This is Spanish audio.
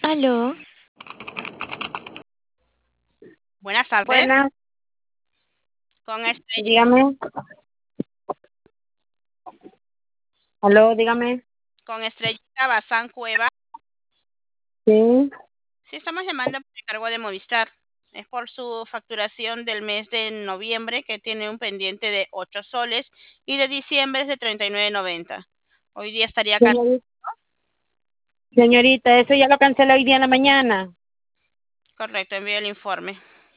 Aló, Buenas tardes, Buenas, con Estrella, dígame. Aló, dígame. con Estrellita Bazán Cueva. Sí, Sí, estamos llamando por el cargo de Movistar. Es por su facturación del mes de noviembre, que tiene un pendiente de 8 soles, y de diciembre es de 39,90. Hoy día estaría acá. señorita, señorita, eso ya lo cancelé hoy día en la mañana. Correcto, envío el informe.